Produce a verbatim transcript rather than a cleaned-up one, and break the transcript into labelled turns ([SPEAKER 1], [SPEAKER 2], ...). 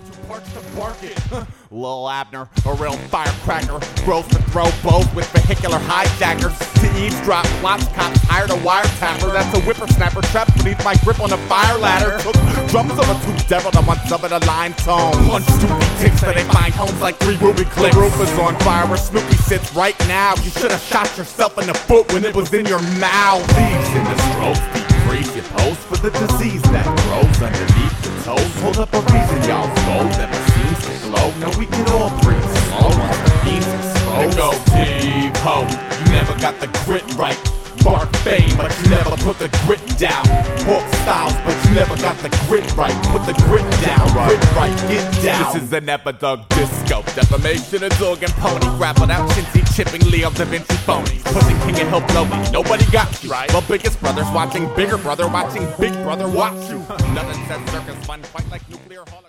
[SPEAKER 1] two parts to bark it. Lil Abner, a real firecracker, grows to throw bows with vehicular hijackers. To eavesdrop, plots, cops hired a wiretapper. That's a whippersnapper trapped beneath my grip on a fire ladder. Took drums of a two devil to one sub of a line tone. Punch stupid ticks so they find homes like three ruby clips. The roof is on fire where Snoopy sits right now. You should have shot yourself in the foot when it was in your mouth. Thieves in the strokes, decrease your pose for the disease that grows underneath the toes. Hold up a reason y'all's gold never seems to glow. No, we can all breathe slow once the beams exposed. Go deep, ho, you never got the grit right. Bark fame, but you never put the grit down. Hawk styles, but you never got the grit right. Put the grit down, grit right, get down. This is an epidog disco. Defamation is organ pony. Rap without chintzy, chipping Leo Da Vinci phonies. Pushing King and Hill blow me. Nobody got you. Right. Well, biggest brother's watching bigger brother, watching big brother watch you. Nothing says circus fun, quite like nuclear holocaust.